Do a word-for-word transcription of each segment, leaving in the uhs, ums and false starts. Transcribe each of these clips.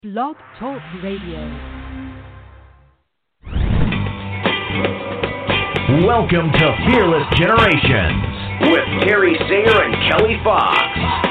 Blog Talk Radio. Welcome to Fearless Generations with Terry Sayer and Kelly Fox.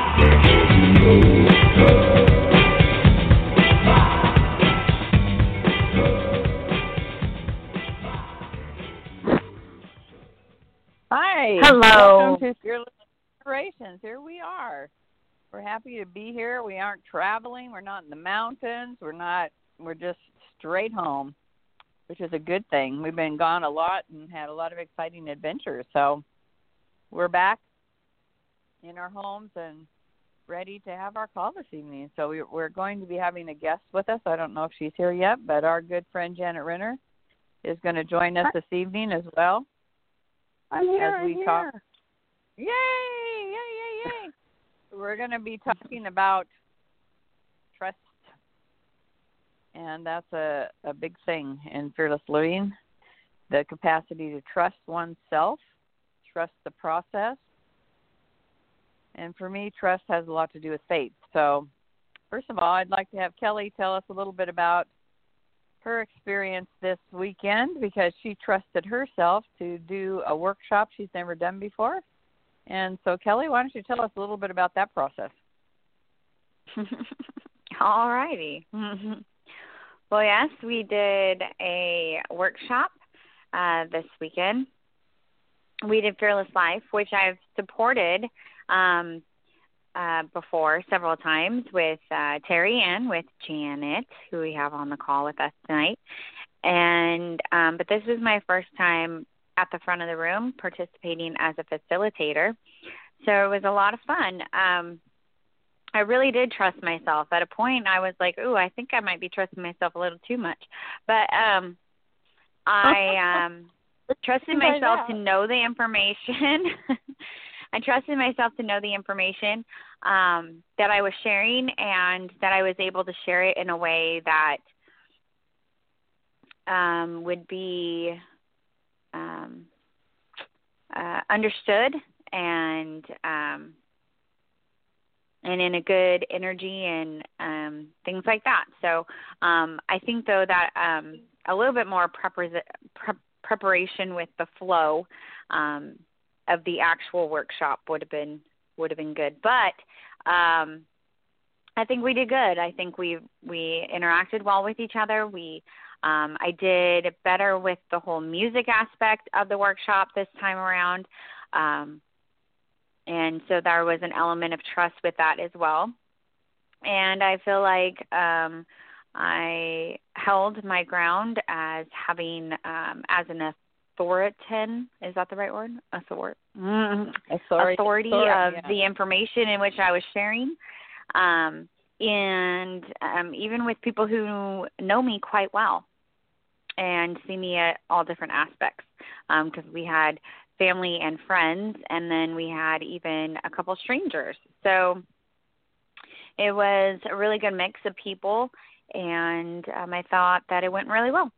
Hi. Hello. Welcome to Fearless Generations. Here we are. We're happy to be here. We aren't traveling. We're not in the mountains. We're not. We're just straight home, which is a good thing. We've been gone a lot and had a lot of exciting adventures. So we're back in our homes and ready to have our call this evening. So we, we're going to be having a guest with us. I don't know if she's here yet, but our good friend Janet Renner is going to join us this evening as well. I'm here. As we I'm talk. here. Yay! Yay! Yay! Yay! We're going to be talking about trust, and that's a, a big thing in fearless living, the capacity to trust oneself, trust the process, and for me, trust has a lot to do with faith. So first of all, I'd like to have Kelly tell us a little bit about her experience this weekend because she trusted herself to do a workshop she's never done before. And so, Kelly, why don't you tell us a little bit about that process? All righty. Well, yes, we did a workshop uh, this weekend. We did Fearless Life, which I've supported um, uh, before several times with uh, Terry Ann, with Janet, who we have on the call with us tonight. And um, but this was my first time at the front of the room participating as a facilitator. So it was a lot of fun. Um, I really did trust myself. At a point, I was like, ooh, I think I might be trusting myself a little too much. But um, I um, trusted myself to know the information. I trusted myself to know the information um, that I was sharing and that I was able to share it in a way that um, would be Um, uh, understood and um, and in a good energy and um, things like that. So um, I think, though, that um, a little bit more prepar- pre- preparation with the flow um, of the actual workshop would have been would have been good. But um, I think we did good. I think we we interacted well with each other. We Um, I did better with the whole music aspect of the workshop this time around. Um, and so there was an element of trust with that as well. And I feel like um, I held my ground as having, um, as an authority, is that the right word? Author- mm-hmm. Authority, authority authority of yeah. the information in which I was sharing. Um, and um, even with people who know me quite well and see me at all different aspects, because um, we had family and friends, and then we had even a couple strangers. So it was a really good mix of people, and um, I thought that it went really well.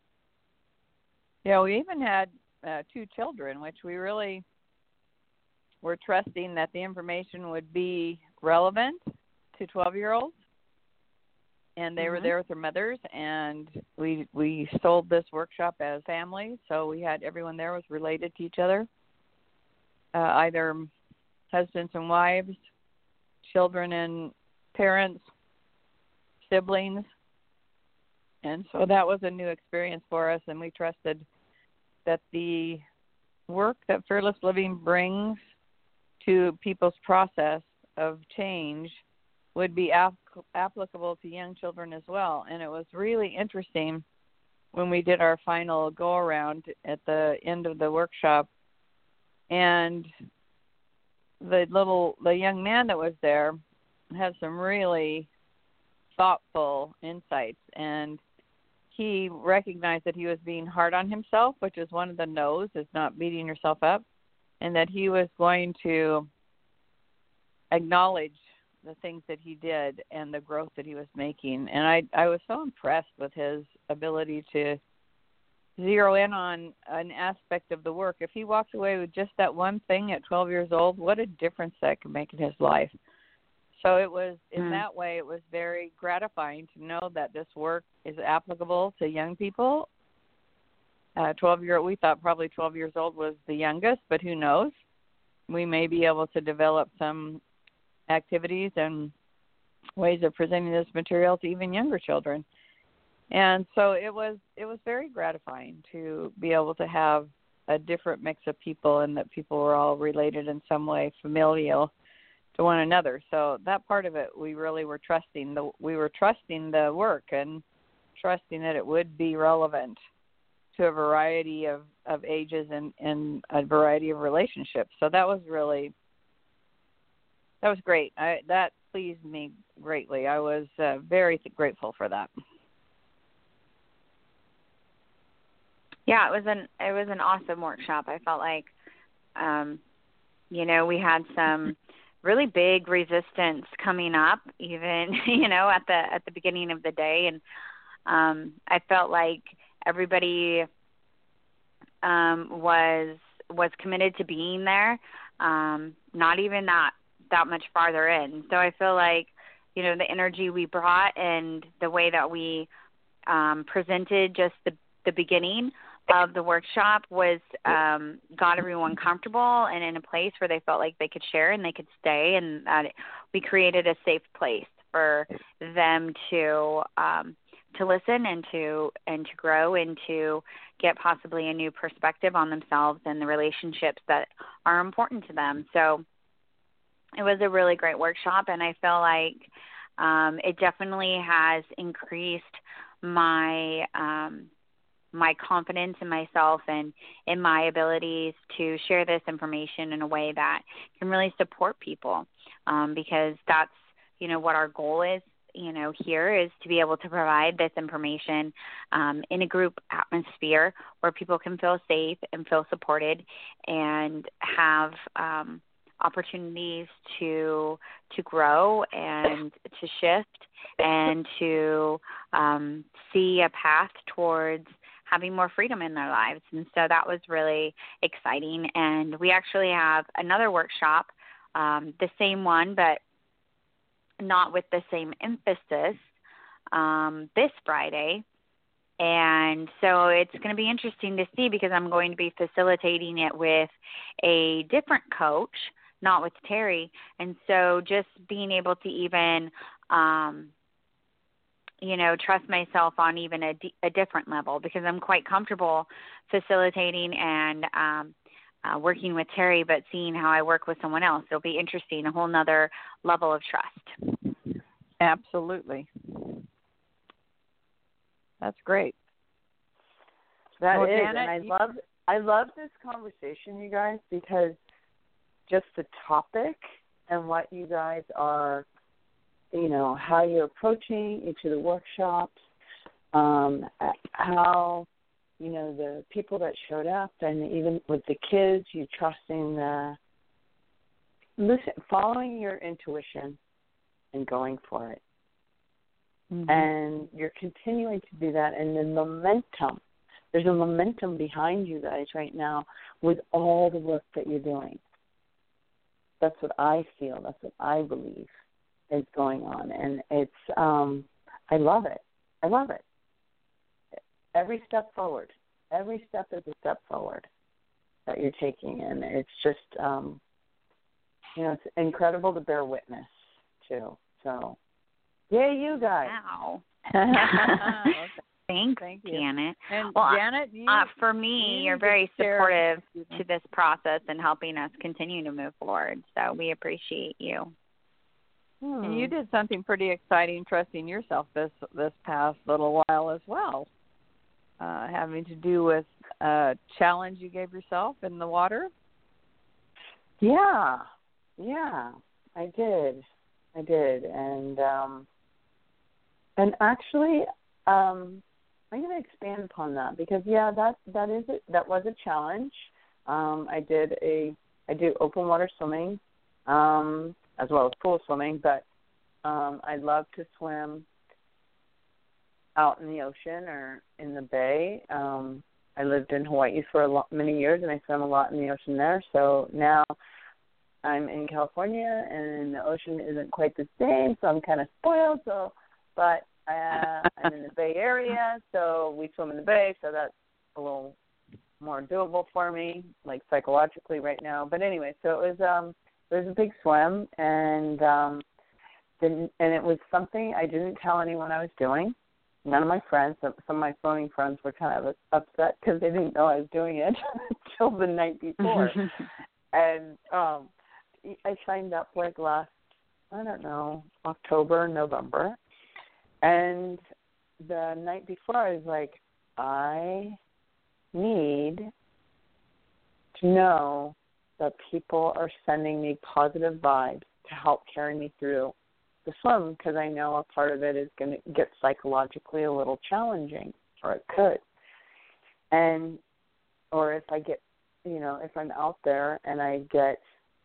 Yeah, we even had uh, two children, which we really were trusting that the information would be relevant to twelve-year-olds. And they mm-hmm. were there with their mothers, and we we sold this workshop as family, so we had everyone there was related to each other, uh, either husbands and wives, children and parents, siblings, and so that was a new experience for us, and we trusted that the work that Fearless Living brings to people's process of change would be ap- applicable to young children as well. And it was really interesting when we did our final go-around at the end of the workshop. And the little, the young man that was there had some really thoughtful insights. And he recognized that he was being hard on himself, which is one of the no's, is not beating yourself up, and that he was going to acknowledge the things that he did and the growth that he was making. And I I was so impressed with his ability to zero in on an aspect of the work. If he walked away with just that one thing at twelve years old, what a difference that could make in his life. So it was, in Mm. that way, it was very gratifying to know that this work is applicable to young people. Uh, twelve year, we thought probably twelve years old was the youngest, but who knows? We may be able to develop some activities and ways of presenting this material to even younger children. And so it was, it was very gratifying to be able to have a different mix of people, and that people were all related in some way, familial to one another. So that part of it, we really were trusting the we were trusting the work and trusting that it would be relevant to a variety of, of ages and, and a variety of relationships. So that was really that was great. I, that pleased me greatly. I was uh, very th- grateful for that. Yeah, it was an it was an awesome workshop. I felt like, um, you know, we had some really big resistance coming up, even you know at the at the beginning of the day, and um, I felt like everybody um, was was committed to being there. Um, not even that that much farther in. So I feel like, you know, the energy we brought and the way that we um, presented just the the beginning of the workshop was um, got everyone comfortable and in a place where they felt like they could share and they could stay, and that it, we created a safe place for them to um, to listen and to and to grow and to get possibly a new perspective on themselves and the relationships that are important to them. So it was a really great workshop, and I feel like um, it definitely has increased my um, my confidence in myself and in my abilities to share this information in a way that can really support people, um, because that's, you know, what our goal is, you know, here is to be able to provide this information um, in a group atmosphere where people can feel safe and feel supported and have um, opportunities to to grow and to shift and to um, see a path towards having more freedom in their lives. And so that was really exciting. And we actually have another workshop, um, the same one, but not with the same emphasis, um, this Friday. And so it's going to be interesting to see, because I'm going to be facilitating it with a different coach, not with Terry. And so just being able to even, um, you know, trust myself on even a, d- a different level, because I'm quite comfortable facilitating and um, uh, working with Terry, but seeing how I work with someone else, it'll be interesting, a whole nother level of trust. Absolutely. That's great. That Well, is, Janet, and I you- love I love this conversation, you guys, because just the topic and what you guys are, you know, how you're approaching each of the workshops, um, how, you know, the people that showed up, and even with the kids, you trusting the, listen, following your intuition and going for it. Mm-hmm. And you're continuing to do that, and the momentum, there's a momentum behind you guys right now with all the work that you're doing. That's what I feel. That's what I believe is going on, and it's um I love it. I love it. Every step forward, every step is a step forward that you're taking, and it's just um you know, it's incredible to bear witness to. So, yay, you guys! Wow. Okay. Thanks, Thank you. Janet. And well, Janet, you, uh, for me, you you're very share- supportive to this process and helping us continue to move forward. So we appreciate you. Hmm. And you did something pretty exciting, trusting yourself this this past little while as well, uh, having to do with a challenge you gave yourself in the water. Yeah, yeah, I did, I did, and um, and actually, um, I'm going to expand upon that, because yeah, that that is it. That was a challenge. Um, I did a I do open water swimming. Um, as well as pool swimming, but um, I love to swim out in the ocean or in the bay. Um, I lived in Hawaii for a lot, many years, and I swam a lot in the ocean there. So now I'm in California, and the ocean isn't quite the same, so I'm kind of spoiled. So, but uh, I'm in the Bay Area, so we swim in the Bay, so that's a little more doable for me, like psychologically right now. But anyway, so it was um, it was a big swim, and um, didn't, and it was something I didn't tell anyone I was doing. None of my friends, some of my phoning friends, were kind of upset because they didn't know I was doing it until the night before. And um, I signed up like last, I don't know, October, November. And the night before, I was like, I need to know that people are sending me positive vibes to help carry me through the swim, because I know a part of it is going to get psychologically a little challenging, or it could. And, or if I get, you know, if I'm out there and I get,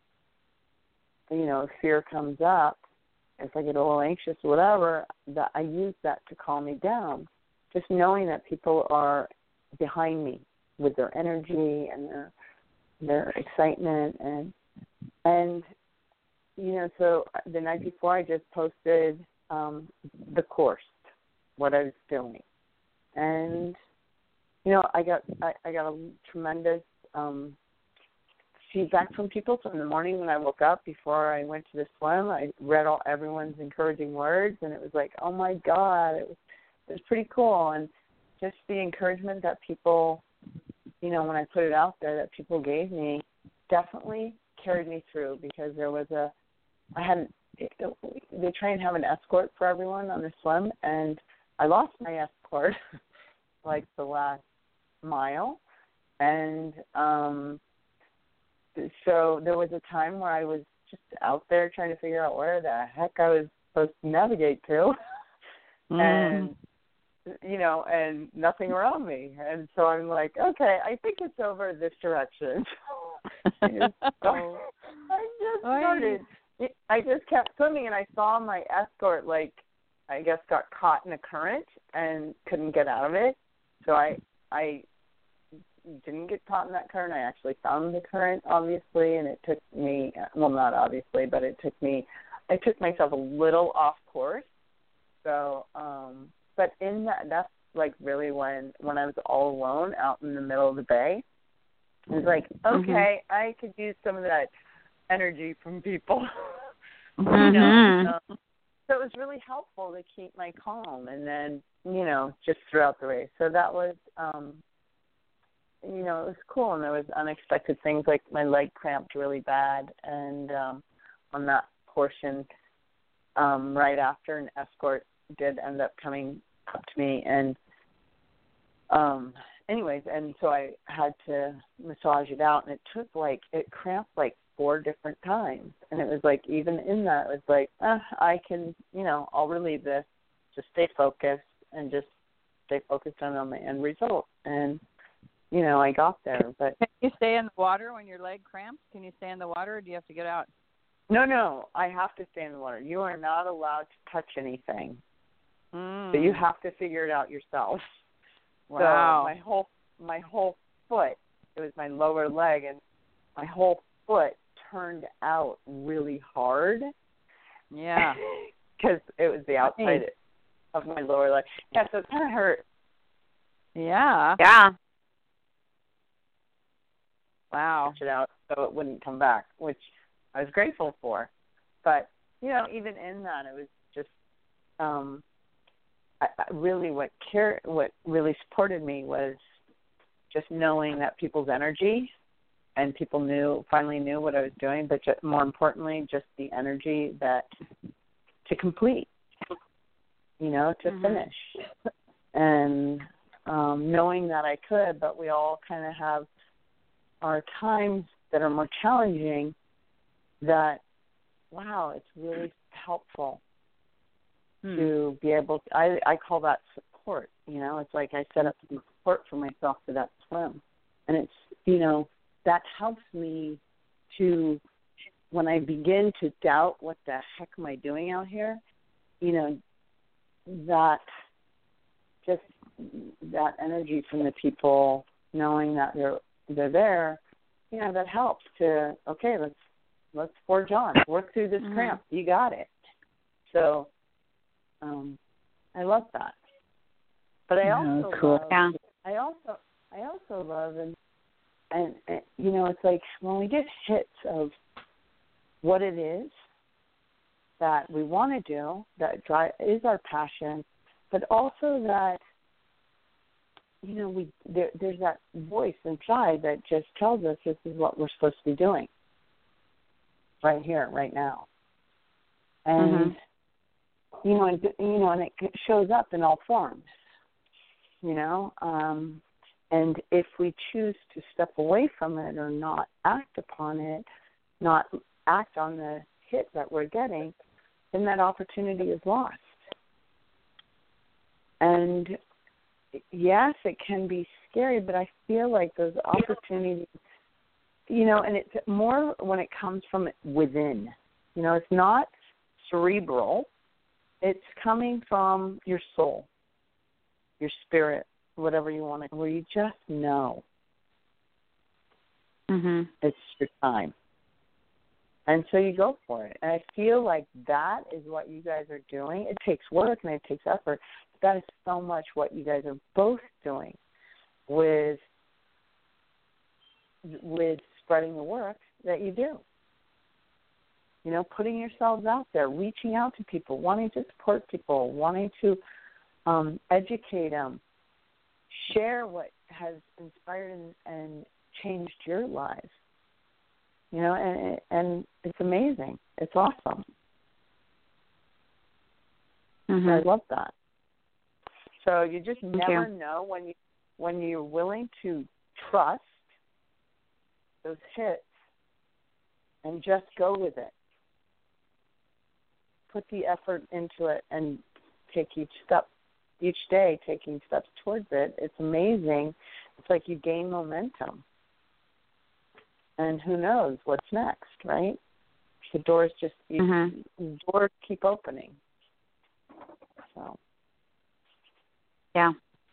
you know, fear comes up, if I get a little anxious or whatever, that I use that to calm me down. Just knowing that people are behind me with their energy and their their excitement and and you know, so the night before I just posted um, the course, what I was doing, and you know, I got I, I got a tremendous um, feedback from people. So in the morning when I woke up before I went to the swim, I read all everyone's encouraging words, and it was like, oh my God, it was it was pretty cool, and just the encouragement that people, you know, when I put it out there, that people gave me, definitely carried me through, because there was a I hadn't. They try and have an escort for everyone on the swim, and I lost my escort like the last mile, and um, so there was a time where I was just out there trying to figure out where the heck I was supposed to navigate to, mm. and you know, and nothing around me, and so I'm like, okay, I think it's over this direction. I just started. I just kept swimming, and I saw my escort, like, I guess got caught in a current and couldn't get out of it. So I I didn't get caught in that current. I actually found the current, obviously, and it took me, well, not obviously, but it took me, I took myself a little off course. So, um, but in that, that's like really when, when I was all alone out in the middle of the bay. It was like, okay, mm-hmm. I could use some of that energy from people. Mm-hmm. You know, um, so it was really helpful to keep my calm, and then, you know, just throughout the race. So that was, um, you know, it was cool, and there was unexpected things, like my leg cramped really bad, and um, on that portion, um, right after, an escort did end up coming up to me, and um, anyways, and so I had to massage it out, and it took like, it cramped like four different times. And it was like, even in that, it was like, eh, I can, you know, I'll relieve this, just stay focused and just stay focused on, on the end result. And, you know, I got there. But can you stay in the water when your leg cramps? Can you stay in the water, or do you have to get out? No, no, I have to stay in the water. You are not allowed to touch anything. Mm. So you have to figure it out yourself. Wow. So my whole, my whole foot, it was my lower leg, and my whole foot turned out really hard. Yeah. Because it was the outside nice. of my lower leg. Yeah, so it kind of hurt. Yeah. Yeah. Wow. It out so it wouldn't come back, which I was grateful for. But, you know, even in that, it was just um, I, I really what care, what really supported me was just knowing that people's energy, and people knew, finally knew what I was doing, but just, more importantly, just the energy that to complete, you know, to mm-hmm. finish. And um, knowing that I could, but we all kind of have our times that are more challenging that, wow, it's really helpful hmm. to be able to, I, I call that support, you know, it's like I set up some support for myself for that swim. And it's, you know, that helps me to, when I begin to doubt what the heck am I doing out here, you know, that just that energy from the people knowing that they're they're there, you know, that helps to, okay, let's Let's forge on. Work through this mm-hmm. cramp. You got it. So um, I love that. But I also oh, cool. love, yeah. I also I also love and, and and you know, it's like when we get hits of what it is that we want to do, that drive is our passion, but also that, you know, we there, there's that voice inside that just tells us this is what we're supposed to be doing right here, right now. And mm-hmm. you know, and you know, and it shows up in all forms. You know, um, and if we choose to step away from it or not act upon it, not act on the hit that we're getting, then that opportunity is lost. And yes, it can be scary, but I feel like those opportunities, you know, and it's more when it comes from within. You know, it's not cerebral. It's coming from your soul, your spirit, whatever you want to, where you just know mm-hmm. it's your time. And so you go for it. And I feel like that is what you guys are doing. It takes work and it takes effort. But that is so much what you guys are both doing with with spreading the work that you do. You know, putting yourselves out there, reaching out to people, wanting to support people, wanting to um, educate them, share what has inspired and, and changed your lives. You know, and and it's amazing. It's awesome. Mm-hmm. I love that. So you just Thank never you. know when you when you're willing to trust those hits and just go with it. Put the effort into it and take each step, each day, taking steps towards it. It's amazing. It's like you gain momentum. And who knows what's next, right? The doors just mm-hmm. the doors keep opening. So, yeah,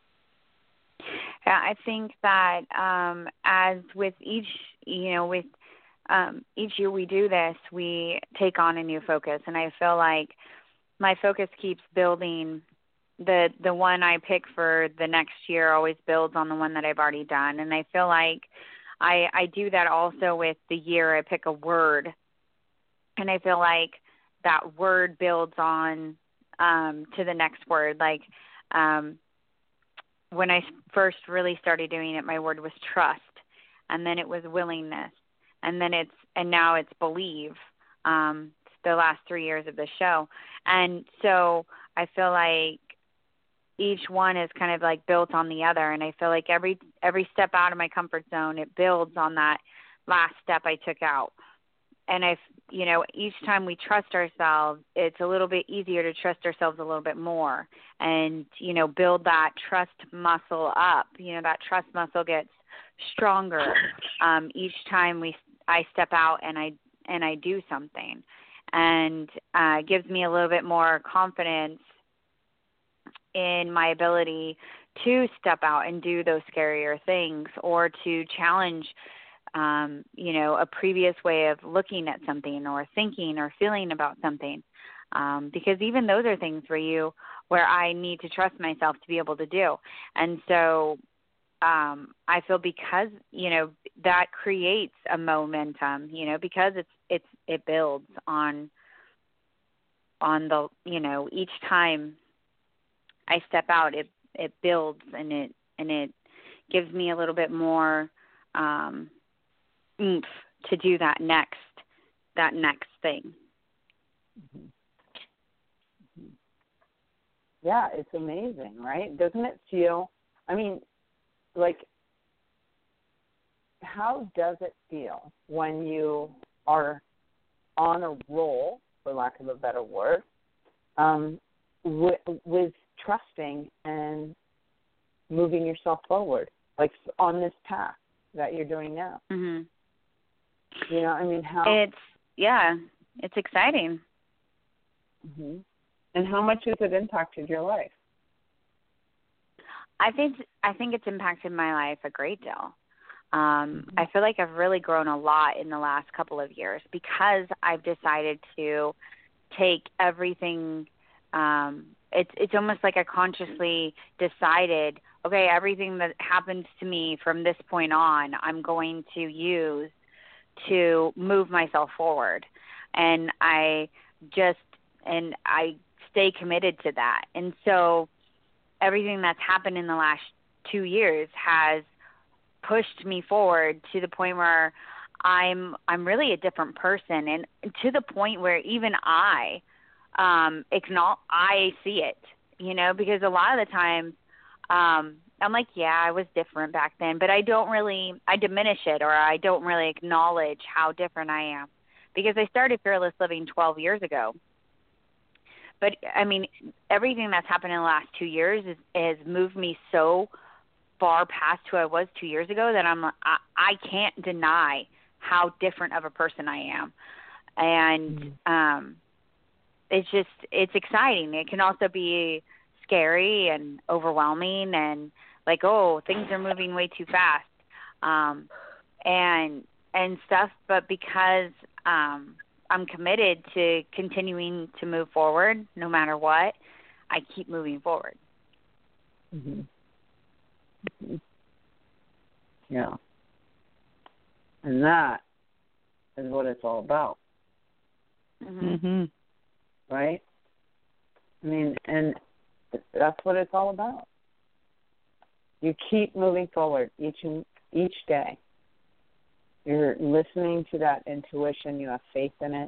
yeah. I think that um, as with each, you know, with um, each year we do this, we take on a new focus, and I feel like my focus keeps building. The the one I pick for the next year always builds on the one that I've already done, and I feel like I, I do that also with the year. I pick a word, and I feel like that word builds on um, to the next word. Like um, when I first really started doing it, my word was trust, and then it was willingness, and then it's and now it's believe. Um, the last three years of the show, and so I feel like each one is kind of like built on the other, and I feel like every every step out of my comfort zone, it builds on that last step I took out. And I, you know, each time we trust ourselves, it's a little bit easier to trust ourselves a little bit more, and you know, build that trust muscle up. You know, that trust muscle gets stronger um, each time we I step out and I and I do something, and uh, gives me a little bit more confidence in my ability to step out and do those scarier things, or to challenge, um, you know, a previous way of looking at something or thinking or feeling about something. Um, because even those are things where you, where I need to trust myself to be able to do. And so um, I feel because, you know, that creates a momentum, you know, because it's, it's, it builds on, on the, you know, each time I step out, it it builds and it and it gives me a little bit more um, oomph to do that next that next thing. Mm-hmm. Yeah, it's amazing, right? Doesn't it feel? I mean, like, how does it feel when you are on a roll, for lack of a better word, um, with, with trusting and moving yourself forward, like on this path that you're doing now? Mm-hmm. You know, I mean, how it's yeah, it's exciting. Mm-hmm. And how much has it impacted your life? I think I think it's impacted my life a great deal. Um, I feel like I've really grown a lot in the last couple of years because I've decided to take everything. Um, it's it's almost like I consciously decided, okay, everything that happens to me from this point on, I'm going to use to move myself forward. And I just, and I stay committed to that. And so everything that's happened in the last two years has pushed me forward to the point where I'm, I'm really a different person. And to the point where even I, um, acknowledge, I see it, you know, because a lot of the times, um, I'm like, yeah, I was different back then, but I don't really, I diminish it, or I don't really acknowledge how different I am, because I started Fearless Living twelve years ago. But I mean, everything that's happened in the last two years is, has moved me so far past who I was two years ago that I'm, I, I can't deny how different of a person I am. And, mm-hmm. um, it's just, it's exciting. It can also be scary and overwhelming and like, oh, things are moving way too fast, um, and and stuff. But because um, I'm committed to continuing to move forward, no matter what, I keep moving forward. Mm-hmm. Mm-hmm. Yeah, and that is what it's all about, mm-hmm. right? I mean, and that's what it's all about. You keep moving forward each and each day. You're listening to that intuition. You have faith in it.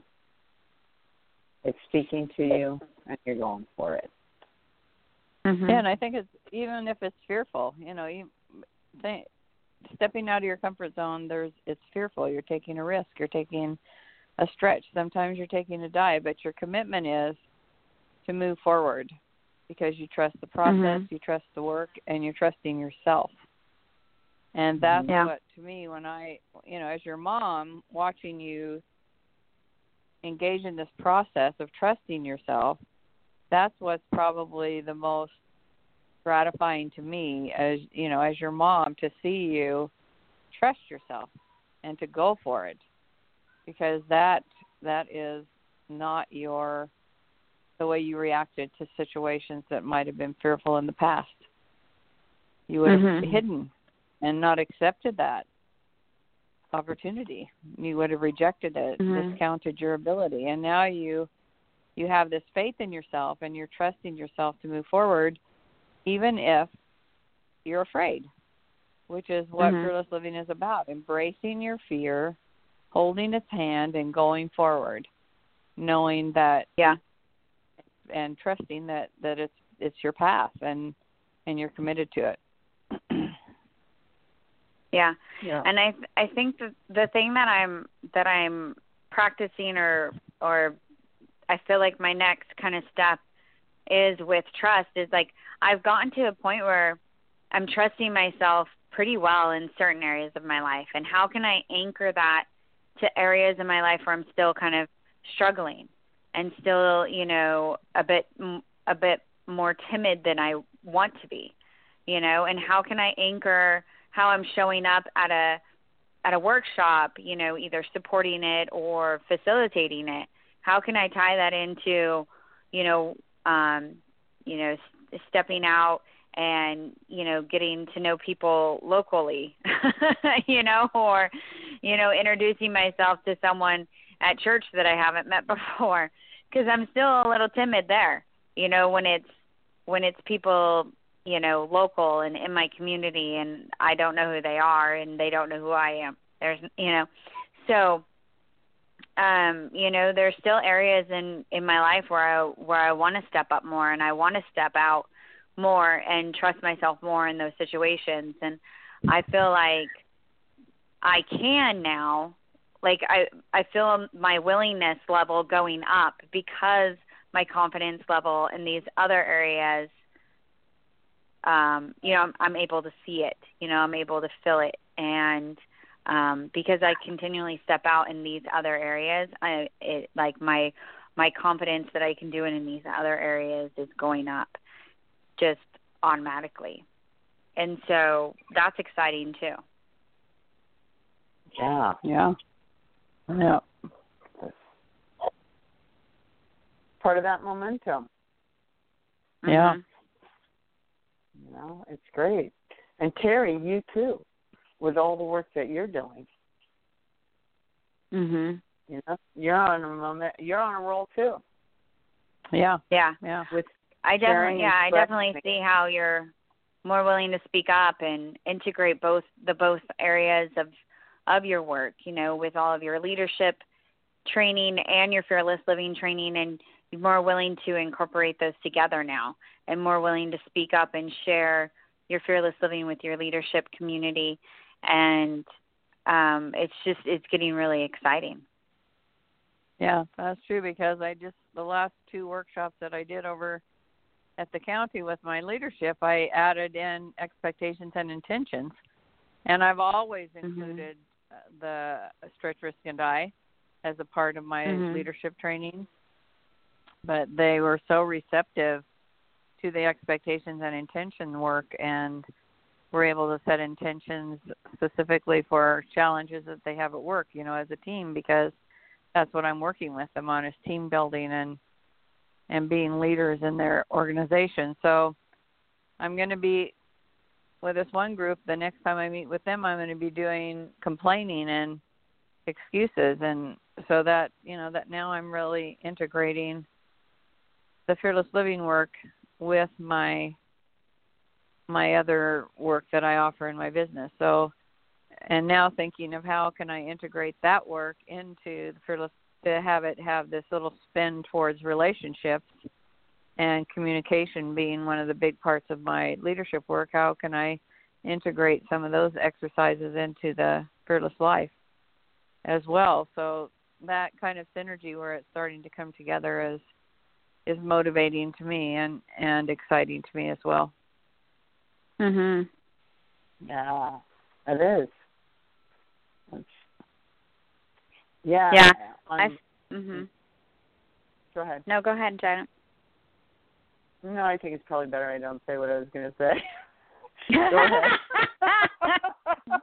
It's speaking to you, and you're going for it. Mm-hmm. Yeah, and I think it's even if it's fearful, you know, you think, stepping out of your comfort zone. There's it's fearful. You're taking a risk. You're taking a stretch. Sometimes you're taking a dive, but your commitment is to move forward. Because you trust the process, mm-hmm. you trust the work, and you're trusting yourself. And that's yeah. what, to me, when I, you know, as your mom, watching you engage in this process of trusting yourself, that's what's probably the most gratifying to me as, you know, as your mom, to see you trust yourself and to go for it. Because that that is not your... the way you reacted to situations that might have been fearful in the past. You would have mm-hmm. hidden and not accepted that opportunity. You would have rejected it, mm-hmm. discounted your ability. And now you you have this faith in yourself, and you're trusting yourself to move forward, even if you're afraid, which is what mm-hmm. Fearless Living is about, embracing your fear, holding its hand, and going forward, knowing that yeah. and trusting that, that it's it's your path and and you're committed to it. yeah. yeah, and I th- I think that the thing that I'm that I'm practicing or or I feel like my next kind of step is with trust is like I've gotten to a point where I'm trusting myself pretty well in certain areas of my life, and how can I anchor that to areas in my life where I'm still kind of struggling and still, you know, a bit a bit more timid than I want to be, you know, and how can I anchor how I'm showing up at a at a workshop, you know, either supporting it or facilitating it? How can I tie that into, you know, um, you know, s- stepping out and, you know, getting to know people locally, you know, or, you know, introducing myself to someone at church that I haven't met before, because I'm still a little timid there, you know, when it's when it's people, you know, local and in my community, and I don't know who they are and they don't know who I am. There's, you know, so, um, you know, there's still areas in, in my life where I where I want to step up more, and I want to step out more and trust myself more in those situations. And I feel like I can now. Like I, I feel my willingness level going up because my confidence level in these other areas, um, you know, I'm, I'm able to see it, you know, I'm able to feel it. And um, because I continually step out in these other areas, I, it, like my, my confidence that I can do it in these other areas is going up just automatically. And so that's exciting too. Yeah. Yeah. Yeah. Part of that momentum. Yeah. You know, it's great. And Terry, you too, with all the work that you're doing. Mhm. You know, you're on a moment. You're on a roll too. Yeah. Yeah. Yeah. With I sharing definitely, yeah, I and definitely expressing. see how you're more willing to speak up and integrate both the both areas of of your work. You know, with all of your leadership training and your fearless living training, and you're more willing to incorporate those together now, and more willing to speak up and share your fearless living with your leadership community, and um, it's just it's getting really exciting. Yeah, that's true, because I just, the last two workshops that I did over at the county with my leadership, I added in expectations and intentions. And I've always included mm-hmm. the stretch, risk, and die as a part of my mm-hmm. leadership training. But they were so receptive to the expectations and intention work, and were able to set intentions specifically for challenges that they have at work, you know, as a team, because that's what I'm working with them on, is team building and and being leaders in their organization. So I'm going to be, with this one group, the next time I meet with them, I'm going to be doing complaining and excuses. And so that, you know, that now I'm really integrating the fearless living work with my my other work that I offer in my business. So, and now thinking of how can I integrate that work into the fearless, to have it have this little spin towards relationships and communication being one of the big parts of my leadership work. How can I integrate some of those exercises into the fearless life as well? So that kind of synergy where it's starting to come together is is motivating to me and, and exciting to me as well. Mhm. Yeah, it is. It's, yeah. Yeah. I, mhm. Go ahead. No, go ahead, Janet. No, I think it's probably better I don't say what I was going to say. Go ahead.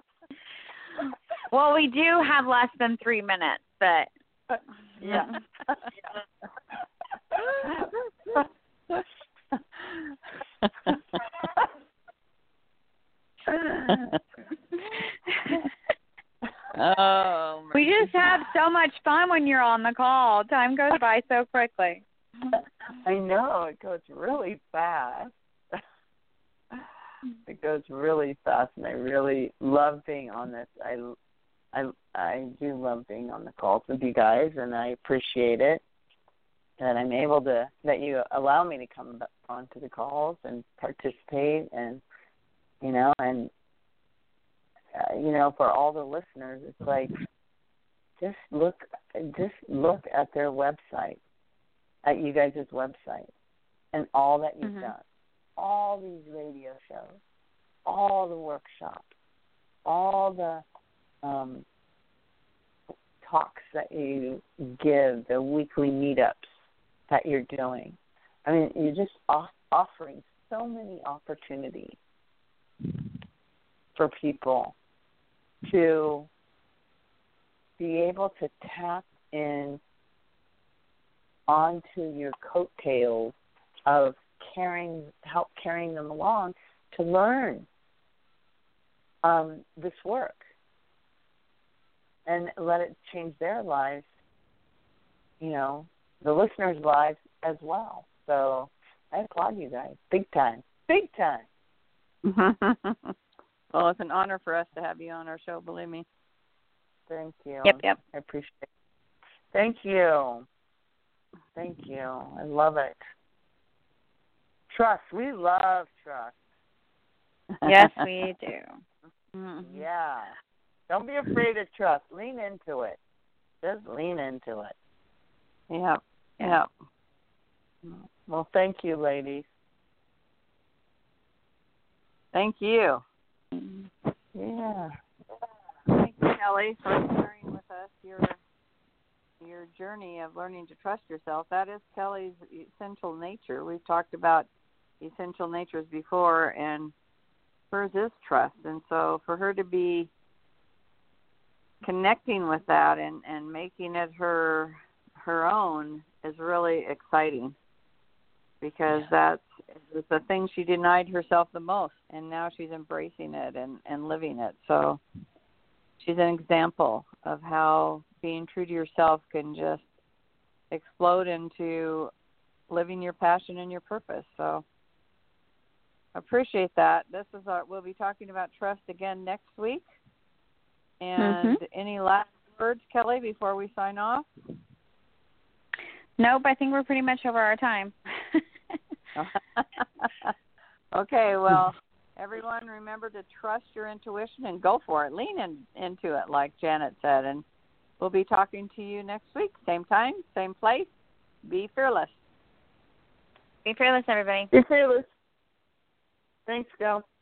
Well, we do have less than three minutes, but yeah. Oh, we just have so much fun when you're on the call. Time goes by so quickly. I know, it goes really fast. It goes really fast, and I really love being on this. I, I, I do love being on the calls with you guys, and I appreciate it that I'm able to, that you allow me to come onto the calls and participate, and you know, and uh, you know, for all the listeners, it's like just look, just look at their website, at you guys' website, and all that you've mm-hmm. done, all these radio shows, all the workshops, all the um, talks that you give, the weekly meetups that you're doing. I mean, you're just off- offering so many opportunities for people to be able to tap in onto your coattails of carrying, help carrying them along to learn um, this work and let it change their lives, you know, the listeners' lives as well. So I applaud you guys, big time, big time. Well, it's an honor for us to have you on our show, believe me. Thank you. Yep, yep. I appreciate it. Thank you. Thank you. I love it. Trust. We love trust. Yes, we do. Mm-hmm. Yeah. Don't be afraid of trust. Lean into it. Just lean into it. Yeah. Yeah. Well, thank you, ladies. Thank you. Yeah. Thank you, Kelly, for sharing with us your your journey of learning to trust yourself. That is Kelly's essential nature. We've talked about essential natures before, and hers is trust. And so for her to be connecting with that and, and making it her her own is really exciting, because that's it's the thing she denied herself the most, and now she's embracing it and, and living it. So she's an example of how being true to yourself can just explode into living your passion and your purpose. So appreciate that. This is our, we'll be talking about trust again next week. And mm-hmm. any last words, Kelly, before we sign off? Nope, I think we're pretty much over our time. Okay, well, everyone remember to trust your intuition and go for it. Lean in, into it, like Janet said. And we'll be talking to you next week. Same time, same place. Be fearless. Be fearless, everybody. Be fearless. Thanks, Gal.